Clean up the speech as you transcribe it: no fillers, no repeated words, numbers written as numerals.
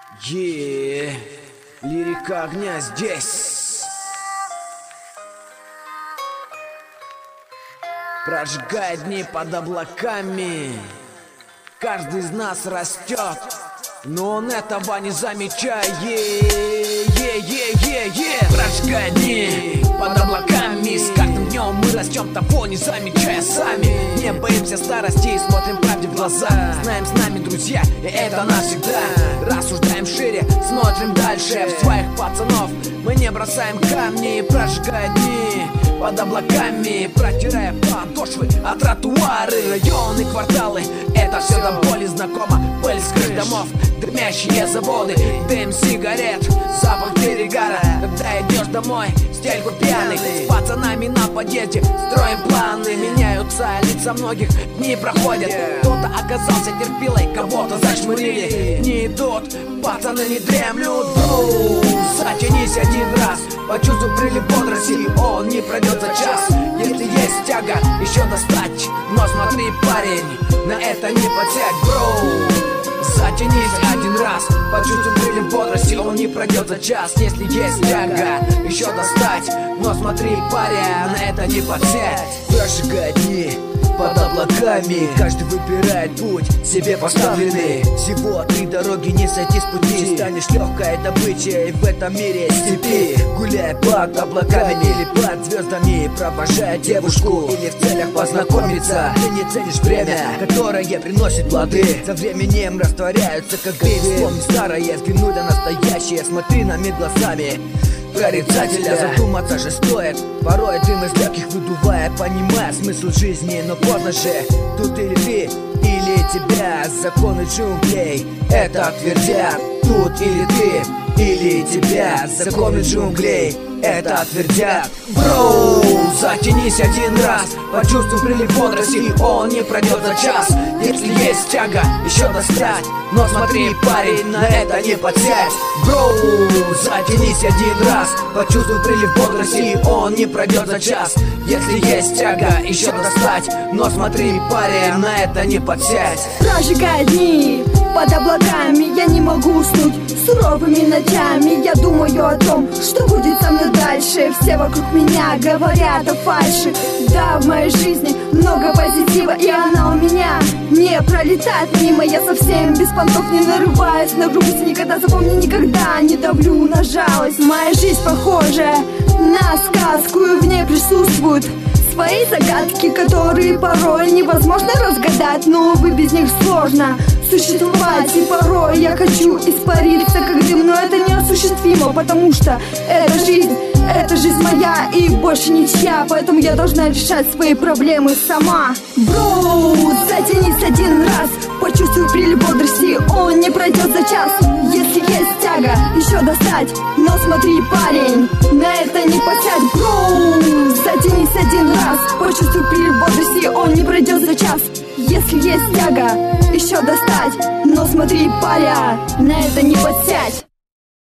Лирика огня здесь. Прожигает дни под облаками. Каждый из нас растет, но он этого не замечает. Прожигает дни под облаками. С каждым днем мы растем, того не замечая сами. Не боимся старости и смотрим правде в глаза. Знаем, с нами друзья, и это навсегда. Рассуждаем шире, смотрим дальше в своих пацанов. Мы не бросаем камни, прожигая дни под облаками, протирая подошвы от тротуары, районы, кварталы. Это все до боли знакомо. Пыль с крыш домов, дымящие заводы, дым сигарет, запах перегара. Когда идешь домой, стельку пьяных, с пацанами на подъезде строим планы. Меняются лица многих, дни проходят. Кто-то оказался терпилой, кого-то зашмырили. Не идут, пацаны не дремлют. Затянись один раз, почувствуй прилив бодрости, он не пройдет за час. Если есть тяга, еще достать. Но смотри, парень, на это не подсядь, бро. Затянись один раз, почувствуй прилив бодрости, он не пройдет за час. Если есть тяга, еще достать. Но смотри, парень, на это не подсядь. Прожигай дни под облаками, каждый выбирает путь себе поставленный. Всего 3 дороги, не сойти с пути. Станешь легкой добычей в этом мире степи. Гуляй под облаками или под звездами, провожая девушку или в целях познакомиться. Ты не ценишь время, которое приносит плоды. Со временем растворяются, как гриб. Вспомни старое, взгляни на настоящее, смотри нами глазами прорицателя. Задуматься же стоит, порой дым из легких выдувая, понимая смысл жизни. Но поздно же, тут или ты, или тебя. Законы джунглей это отвердят. Тут или ты, или тебя. Законы джунглей это отвердят. Бро, затянись один раз, почувствуй прилив бодрости, он не пройдет за час. Если есть тяга, еще достать. Но смотри, парень, на это не подсядь. Бро, затянись один раз, почувствуй прилив бодрости, он не пройдет за час. Если есть тяга, еще достать. Но смотри, парень, на это не подсядь. Прожигая дни под облаками, я не могу уснуть суровыми ночами. Я думаю о том, что будет со мной дальше. Все вокруг меня говорят о фальши. Да, в моей жизни много позитива, и она у меня не пролетает мимо. Я совсем без понтов не нарываюсь на грубость. Никогда, запомни, никогда не давлю на жалость. Моя жизнь похожа на сказку, и в ней присутствуют свои загадки, которые порой невозможно разгадать. Но, увы, без них сложно существовать. И порой я хочу испариться как дым, но это неосуществимо, потому что это жизнь моя и больше ничья. Поэтому я должна решать свои проблемы сама. Бро, затянись один раз, почувствуй прилив бодрости, он не пройдет за час. Если есть тяга, еще достать. Но смотри, парень, на это не подсядь. Бро, затянись один раз, почувствуй прилив бодрости, он не пройдет за час. Если есть тяга, еще достать. Но смотри, паря, на это не подсядь.